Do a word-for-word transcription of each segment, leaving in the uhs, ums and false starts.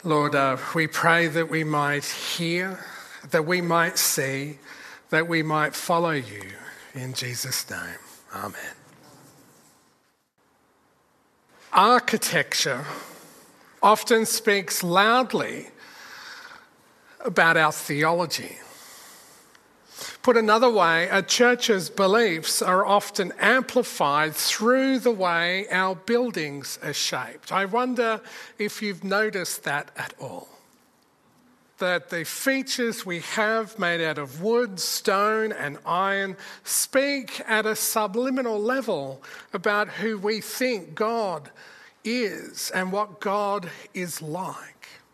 Lord, uh, we pray that we might hear, that we might see, that we might follow you. In Jesus' name, amen. Architecture often speaks loudly about our theology. Put another way, a church's beliefs are often amplified through the way our buildings are shaped. I wonder if you've noticed that at all. That the features we have made out of wood, stone and iron speak at a subliminal level about who we think God is and what God is like.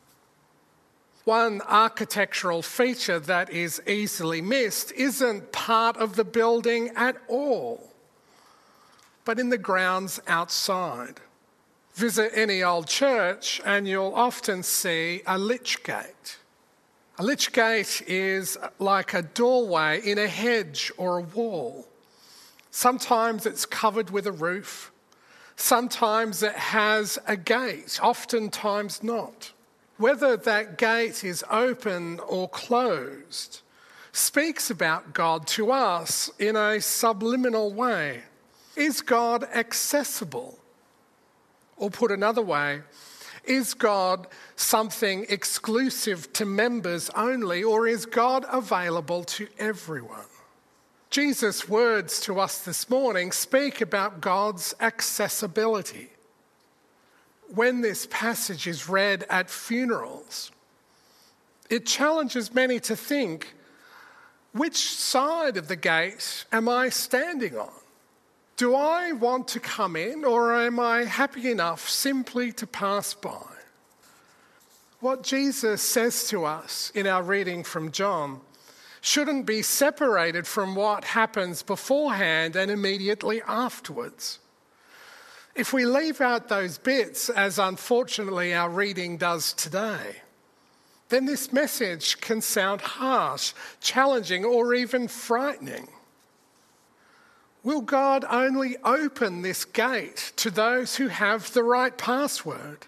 One architectural feature that is easily missed isn't part of the building at all, but in the grounds outside. Visit any old church and you'll often see a lich gate. A lich gate is like a doorway in a hedge or a wall. Sometimes it's covered with a roof. Sometimes it has a gate, oftentimes not. Whether that gate is open or closed speaks about God to us in a subliminal way. Is God accessible? Or put another way, is God something exclusive to members only, or is God available to everyone? Jesus' words to us this morning speak about God's accessibility. When this passage is read at funerals, it challenges many to think, which side of the gate am I standing on? Do I want to come in, or am I happy enough simply to pass by? What Jesus says to us in our reading from John shouldn't be separated from what happens beforehand and immediately afterwards. If we leave out those bits, as unfortunately our reading does today, then this message can sound harsh, challenging, or even frightening. Will God only open this gate to those who have the right password?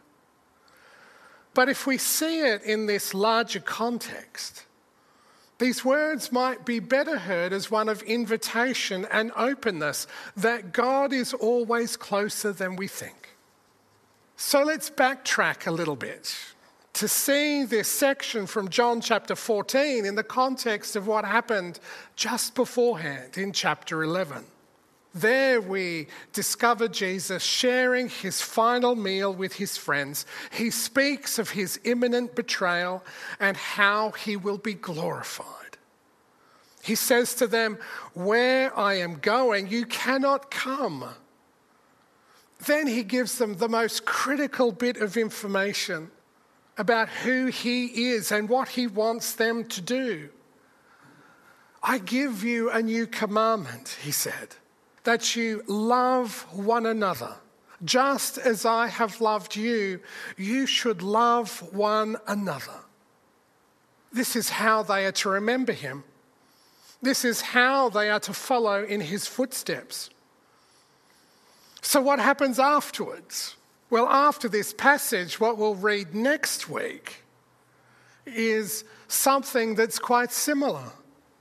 But if we see it in this larger context, these words might be better heard as one of invitation and openness, that God is always closer than we think. So let's backtrack a little bit to see this section from John chapter fourteen in the context of what happened just beforehand in chapter eleven. There we discover Jesus sharing his final meal with his friends. He speaks of his imminent betrayal and how he will be glorified. He says to them, "Where I am going, you cannot come." Then he gives them the most critical bit of information about who he is and what he wants them to do. "I give you a new commandment," he said, "that you love one another. Just as I have loved you, you should love one another." This is how they are to remember him. This is how they are to follow in his footsteps. So what happens afterwards? Well, after this passage, what we'll read next week is something that's quite similar.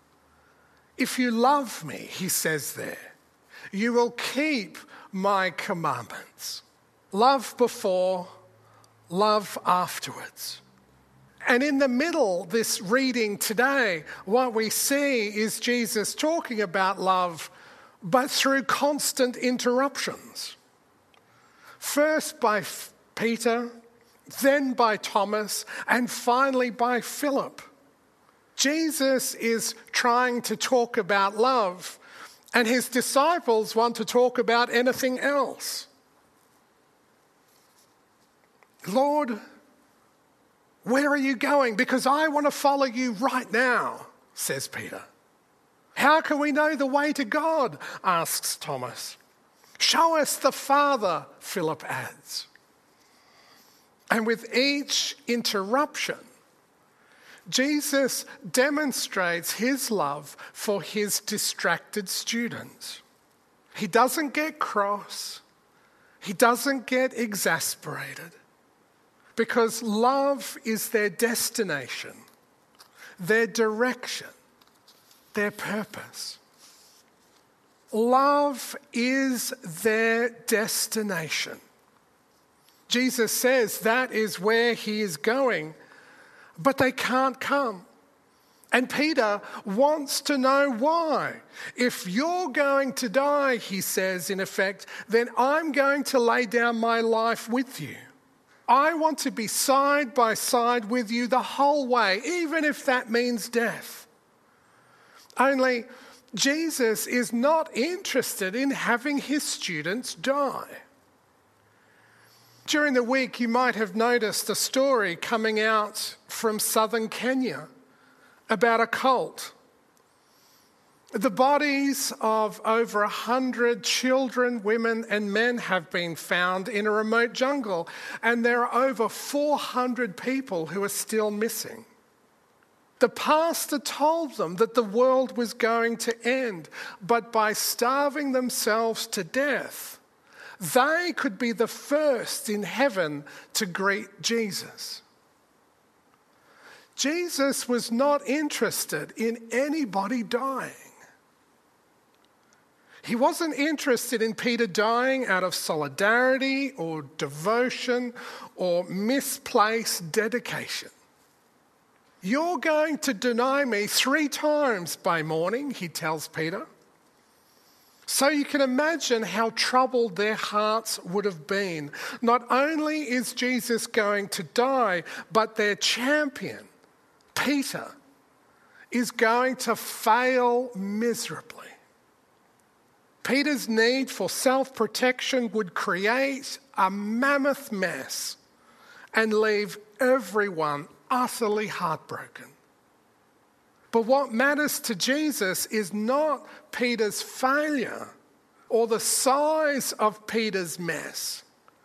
"If you love me," he says there, "you will keep my commandments." Love before, love afterwards. And in the middle, this reading today, what we see is Jesus talking about love, but through constant interruptions. First by Peter, then by Thomas, and finally by Philip. Jesus is trying to talk about love, and his disciples want to talk about anything else. "Lord, where are you going? Because I want to follow you right now," says Peter. "How can we know the way to God?" asks Thomas. "Show us the Father," Philip adds. And with each interruption, Jesus demonstrates his love for his distracted students. He doesn't get cross. He doesn't get exasperated. because love is their destination, their direction, their purpose. Love is their destination. Jesus says that is where he is going, but they can't come. And Peter wants to know why. If you're going to die, he says in effect, then I'm going to lay down my life with you. I want to be side by side with you the whole way, even if that means death. Only Jesus is not interested in having his students die. During the week, you might have noticed a story coming out from southern Kenya about a cult. The bodies of over a hundred children, women and men have been found in a remote jungle, and there are over four hundred people who are still missing. The pastor told them that the world was going to end, but by starving themselves to death, they could be the first in heaven to greet Jesus. Jesus was not interested in anybody dying. He wasn't interested in Peter dying out of solidarity or devotion or misplaced dedication. You're going to deny me three times by morning, he tells Peter. So you can imagine how troubled their hearts would have been. Not only is Jesus going to die, but their champion, Peter, is going to fail miserably. Peter's need for self-protection would create a mammoth mess and leave everyone utterly heartbroken. But what matters to Jesus is not Peter's failure or the size of Peter's mess.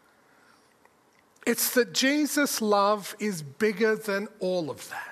It's that Jesus' love is bigger than all of that.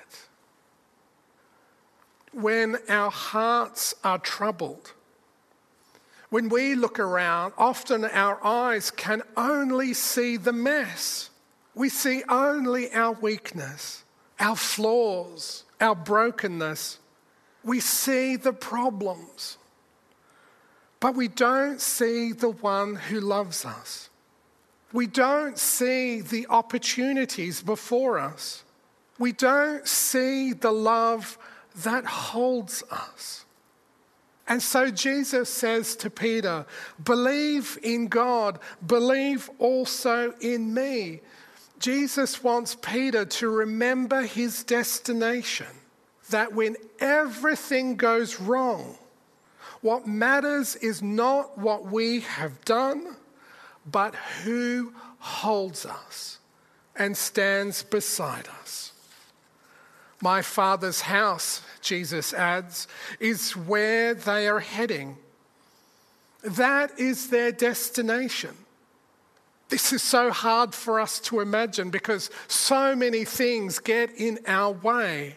When our hearts are troubled, when we look around, often our eyes can only see the mess. We see only our weakness, our flaws, our brokenness. We see the problems, but we don't see the one who loves us. We don't see the opportunities before us. We don't see the love that holds us. And so Jesus says to Peter, believe in God, believe also in me. Jesus wants Peter to remember his destination, that when everything goes wrong, what matters is not what we have done, but who holds us and stands beside us. My Father's house, Jesus adds, is where they are heading. That is their destination. This is so hard for us to imagine because so many things get in our way.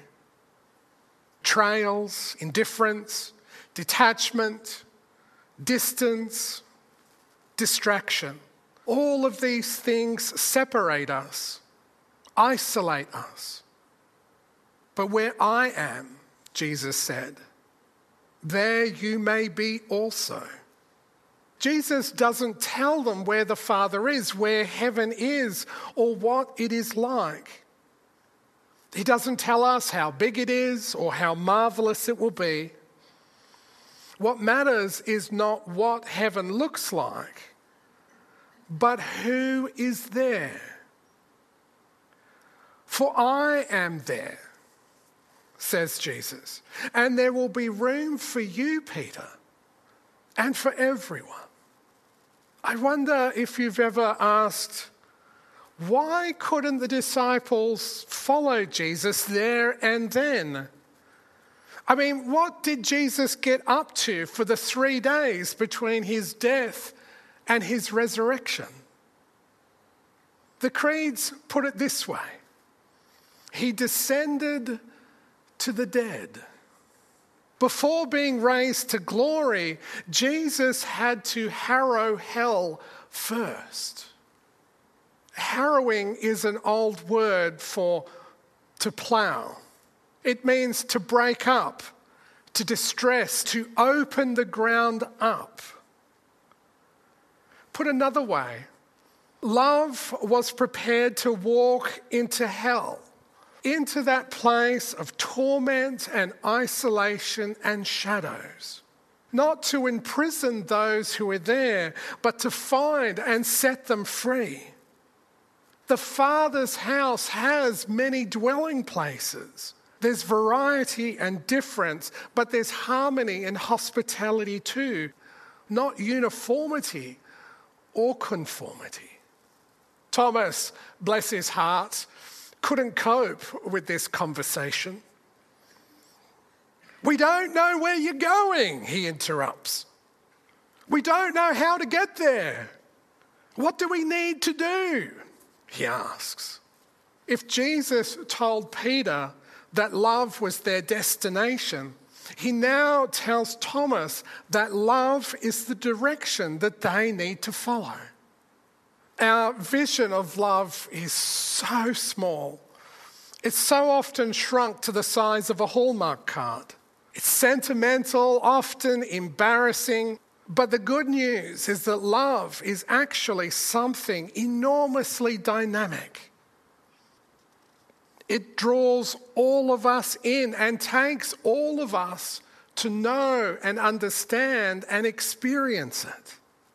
Trails, indifference, detachment, distance, distraction. All of these things separate us, isolate us. But where I am, Jesus said, there you may be also. Jesus doesn't tell them where the Father is, where heaven is, or what it is like. He doesn't tell us how big it is or how marvelous it will be. What matters is not what heaven looks like, but who is there. For I am there, says Jesus, and there will be room for you, Peter, and for everyone. I wonder if you've ever asked, why couldn't the disciples follow Jesus there and then? I mean, what did Jesus get up to for the three days between his death and his resurrection? The creeds put it this way. He descended to the dead. Before being raised to glory, Jesus had to harrow hell first. Harrowing is an old word for to plough. It means to break up, to distress, to open the ground up. Put another way, love was prepared to walk into hell, into that place of torment and isolation and shadows. Not to imprison those who are there, but to find and set them free. The Father's house has many dwelling places. There's variety and difference, but there's harmony and hospitality too, not uniformity or conformity. Thomas, bless his heart, couldn't cope with this conversation. We don't know where you're going, he interrupts. We don't know how to get there. What do we need to do? He asks. If Jesus told Peter that love was their destination, he now tells Thomas that love is the direction that they need to follow. Our vision of love is so small. It's so often shrunk to the size of a Hallmark card. It's sentimental, often embarrassing, but the good news is that love is actually something enormously dynamic. It draws all of us in and takes all of us to know and understand and experience it.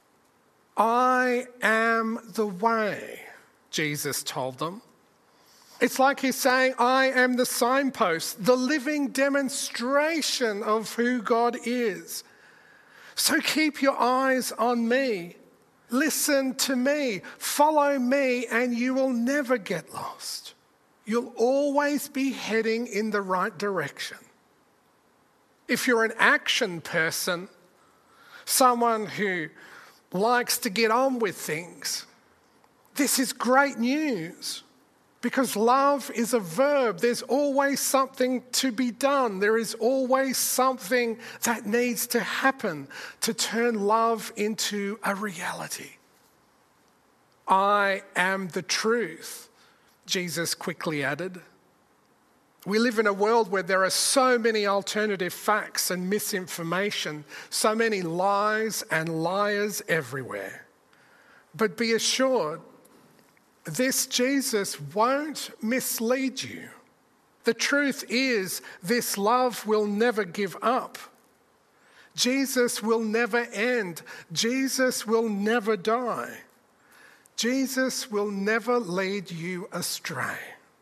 I am the way, Jesus told them. It's like he's saying, I am the signpost, the living demonstration of who God is. So keep your eyes on me. Listen to me. Follow me, and you will never get lost. You'll always be heading in the right direction. If you're an action person, someone who likes to get on with things, this is great news. Because love is a verb. There's always something to be done. There is always something that needs to happen to turn love into a reality. I am the truth, Jesus quickly added. We live in a world where there are so many alternative facts and misinformation, so many lies and liars everywhere. But be assured, this Jesus won't mislead you. The truth is, this love will never give up. Jesus will never end. Jesus will never die. Jesus will never lead you astray.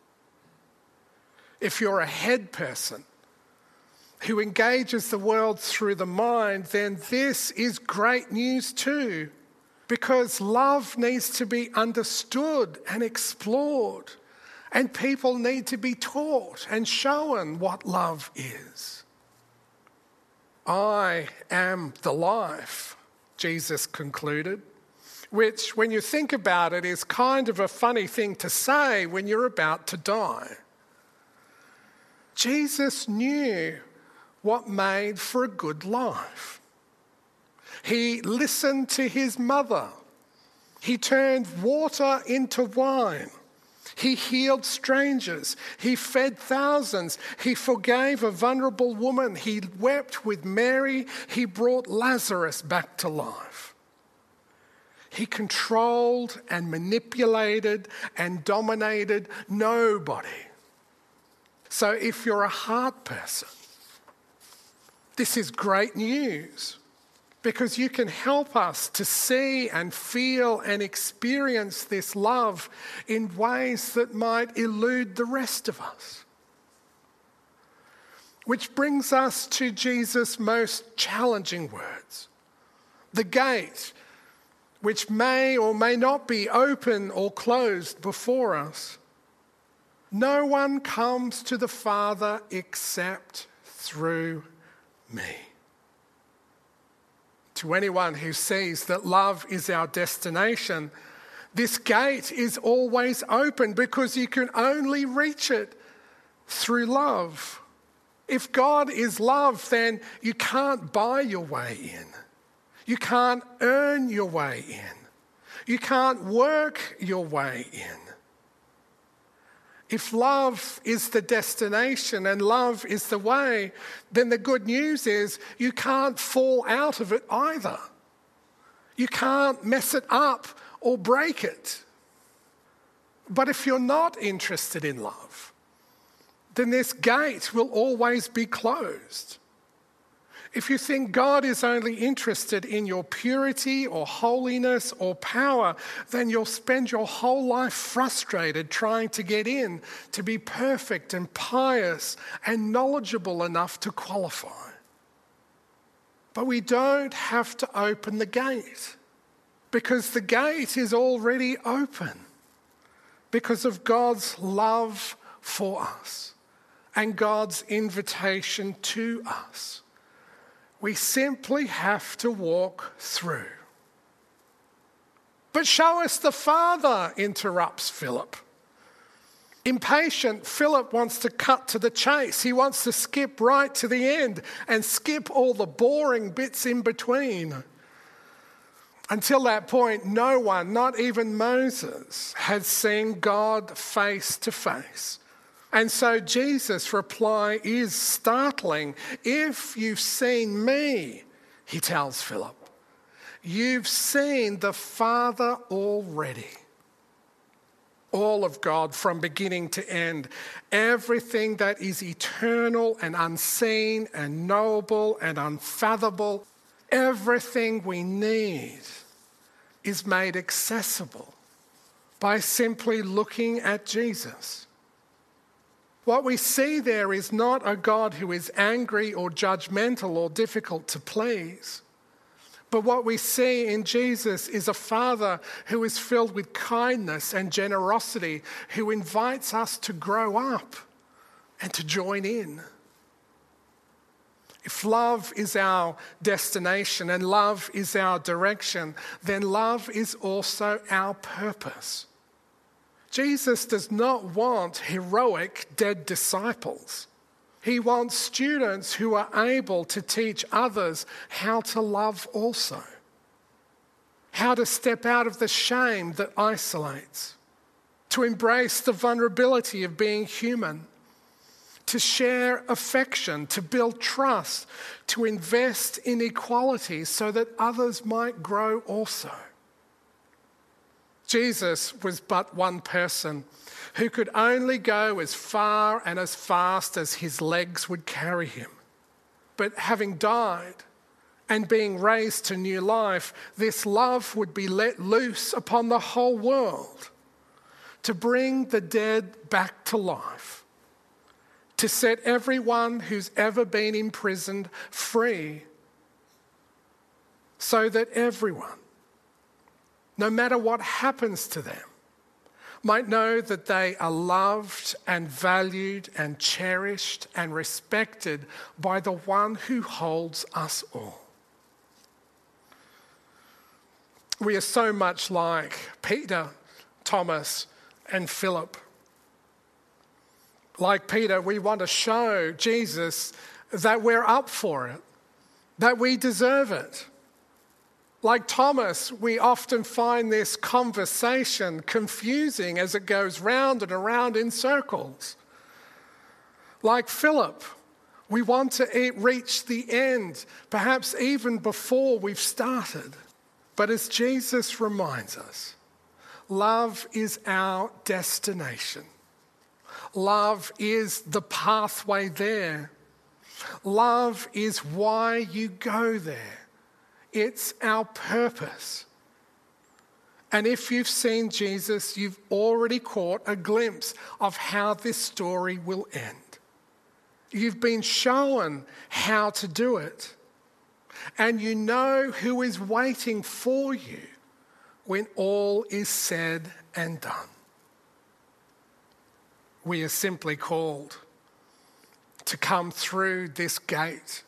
If you're a head person who engages the world through the mind, then this is great news too. Because love needs to be understood and explored, and people need to be taught and shown what love is. I am the life, Jesus concluded, which, when you think about it, is kind of a funny thing to say when you're about to die. Jesus knew what made for a good life. He listened to his mother. He turned water into wine. He healed strangers. He fed thousands. He forgave a vulnerable woman. He wept with Mary. He brought Lazarus back to life. He controlled and manipulated and dominated nobody. So if you're a heart person, this is great news. Because you can help us to see and feel and experience this love in ways that might elude the rest of us. Which brings us to Jesus' most challenging words. The gate, which may or may not be open or closed before us. No one comes to the Father except through me. To anyone who sees that love is our destination, this gate is always open because you can only reach it through love. If God is love, then you can't buy your way in. You can't earn your way in. You can't work your way in. If love is the destination and love is the way, then the good news is you can't fall out of it either. You can't mess it up or break it. But if you're not interested in love, then this gate will always be closed. If you think God is only interested in your purity or holiness or power, then you'll spend your whole life frustrated trying to get in, to be perfect and pious and knowledgeable enough to qualify. But we don't have to open the gate, because the gate is already open because of God's love for us and God's invitation to us. We simply have to walk through. But show us the Father, interrupts Philip. Impatient, Philip wants to cut to the chase. He wants to skip right to the end and skip all the boring bits in between. Until that point, no one, not even Moses, had seen God face to face. And so Jesus' reply is startling. If you've seen me, he tells Philip, you've seen the Father already. All of God from beginning to end, everything that is eternal and unseen and knowable and unfathomable, everything we need is made accessible by simply looking at Jesus. What we see there is not a God who is angry or judgmental or difficult to please. But what we see in Jesus is a Father who is filled with kindness and generosity, who invites us to grow up and to join in. If love is our destination and love is our direction, then love is also our purpose. Jesus does not want heroic dead disciples. He wants students who are able to teach others how to love also, how to step out of the shame that isolates, to embrace the vulnerability of being human, to share affection, to build trust, to invest in equality so that others might grow also. Jesus was but one person who could only go as far and as fast as his legs would carry him. But having died and being raised to new life, this love would be let loose upon the whole world to bring the dead back to life, to set everyone who's ever been imprisoned free, so that everyone, no matter what happens to them, might know that they are loved and valued and cherished and respected by the one who holds us all. We are so much like Peter, Thomas, and Philip. Like Peter, we want to show Jesus that we're up for it, that we deserve it. Like Thomas, we often find this conversation confusing as it goes round and around in circles. Like Philip, we want to reach the end, perhaps even before we've started. But as Jesus reminds us, love is our destination. Love is the pathway there. Love is why you go there. It's our purpose. And if you've seen Jesus, you've already caught a glimpse of how this story will end. You've been shown how to do it. And you know who is waiting for you when all is said and done. We are simply called to come through this gate,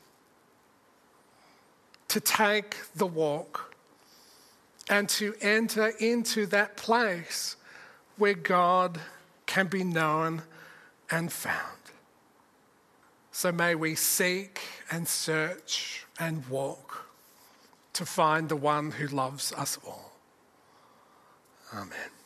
to take the walk and to enter into that place where God can be known and found. So may we seek and search and walk to find the one who loves us all. Amen.